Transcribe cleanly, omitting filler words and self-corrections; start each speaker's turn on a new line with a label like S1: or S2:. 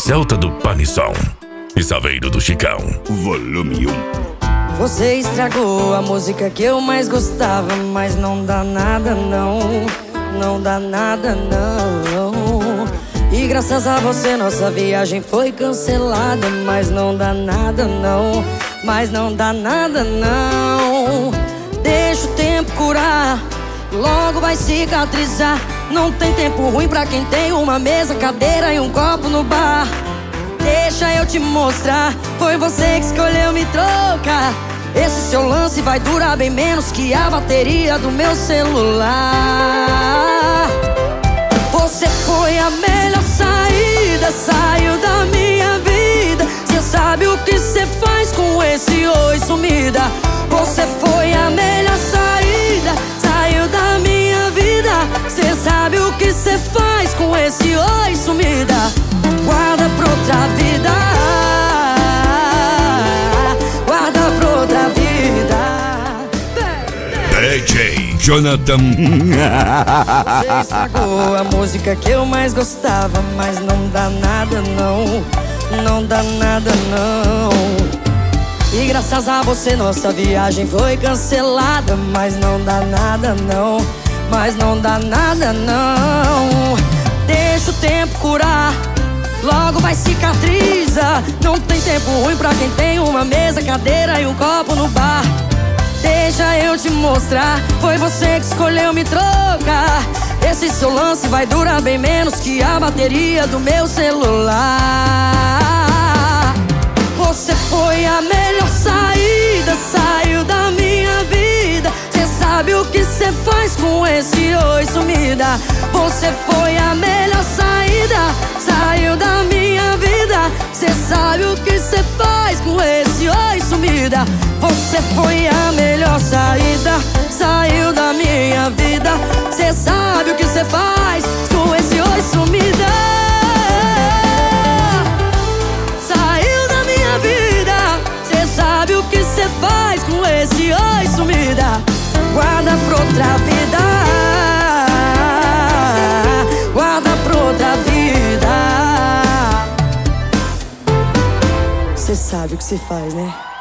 S1: Celta do Panisson e Saveiro do Chicão. Volume 1.
S2: Você estragou a música que eu mais gostava, mas não dá nada não, não dá nada não. E graças a você nossa viagem foi cancelada, mas não dá nada não, mas não dá nada não. Deixa o tempo curar, logo vai cicatrizar. Não tem tempo ruim pra quem tem uma mesa, cadeira e um copo no bar. Deixa eu te mostrar, foi você que escolheu me trocar. Esse seu lance vai durar bem menos que a bateria do meu celular. Você foi a melhor saída, saiu da minha vida. Cê sabe o que cê faz com esse oi sumida. Você foi a melhor saída, saiu da minha vida. Cê sabe o que cê faz com esse oi sumida. Guarda pra outra vida, guarda pra outra vida.
S1: DJ Jonathan.
S2: Você estragou a música que eu mais gostava, mas não dá nada não, não dá nada não. E graças a você nossa viagem foi cancelada, mas não dá nada não, mas não dá nada não. Deixa o tempo curar, logo vai cicatriza. Não tem tempo ruim pra quem tem uma mesa, cadeira e um copo no bar. Deixa eu te mostrar, foi você que escolheu me trocar. Esse seu lance vai durar bem menos que a bateria do meu celular. Você foi a melhor saída, saiu da minha vida. Cê sabe o que cê faz com esse oi sumida. Você foi a melhor saída, saiu da minha vida. Cê sabe o que cê faz com esse oi sumida. Você foi a melhor saída, saiu da minha vida. Cê sabe o que cê faz com esse oi sumida. Saiu da minha vida, cê sabe o que cê faz com esse oi sumida. Guarda pra outra vida, guarda pra outra vida. Cê sabe o que cê faz, né?